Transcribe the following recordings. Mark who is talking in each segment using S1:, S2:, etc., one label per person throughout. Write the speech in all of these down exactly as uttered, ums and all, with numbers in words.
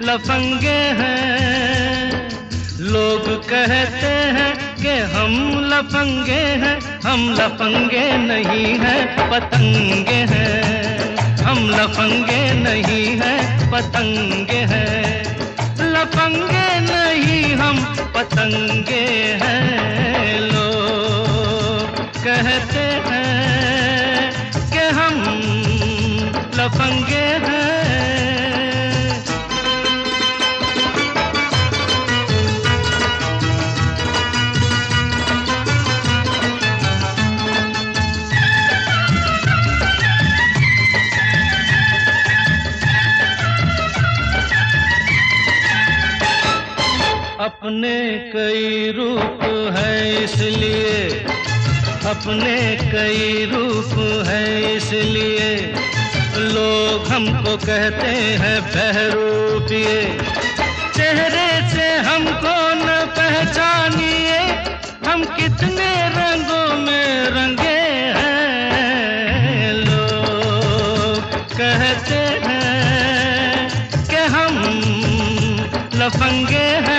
S1: लफंगे हैं। लोग कहते हैं कि हम लफंगे हैं, हम लफंगे नहीं हैं, पतंगे हैं। हम लफंगे नहीं हैं, पतंगे हैं। लफंगे नहीं हम पतंगे हैं। लोग कहते हैं कि हम लफंगे हैं। अपने कई रूप है इसलिए, अपने कई रूप है इसलिए लोग हमको कहते हैं बहरूपिए। चेहरे से हमको न पहचानिए, हम कितने रंगों में रंगे हैं। लोग कहते हैं कि हम लफंगे हैं।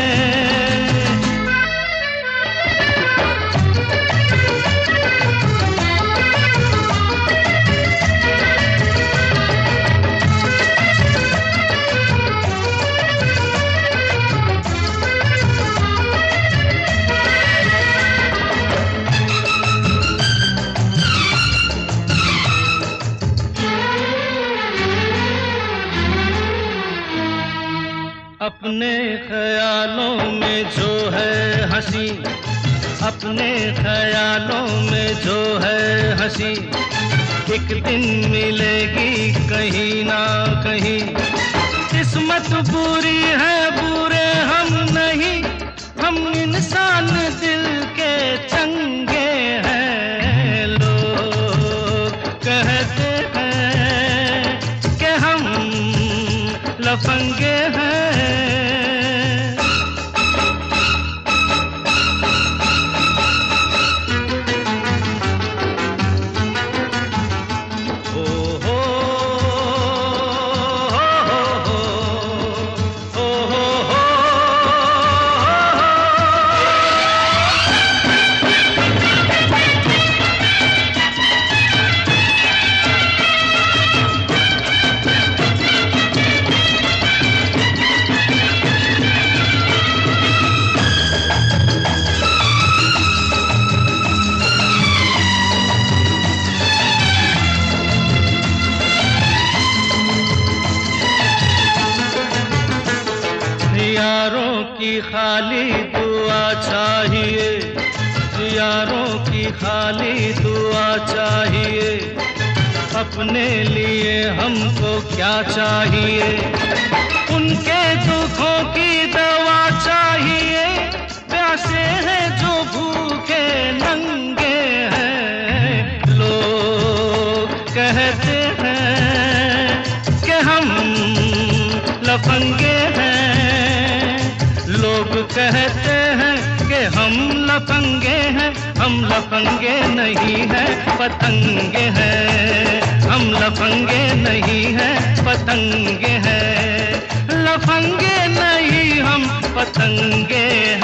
S1: अपने ख्यालों में जो है हंसी, अपने ख्यालों में जो है हंसी, एक दिन मिलेगी कहीं ना कहीं। किस्मत बुरी है, बुरे हम नहीं, हम इंसान दिल के चंगे हैं। लोग कहते हैं कि हम लफंगे हैं। यारों की खाली दुआ चाहिए, यारों की खाली दुआ चाहिए। अपने लिए हमको क्या चाहिए, उनके दुखों की दवा चाहिए। प्यासे हैं जो भूखे नंगे हैं। लोग कहते हैं कि हम लफंगे हैं। लोग कहते हैं कि हम लफंगे हैं, हम लफंगे नहीं हैं, पतंगे हैं। हम लफंगे नहीं हैं, पतंगे हैं। लफंगे नहीं हम पतंगे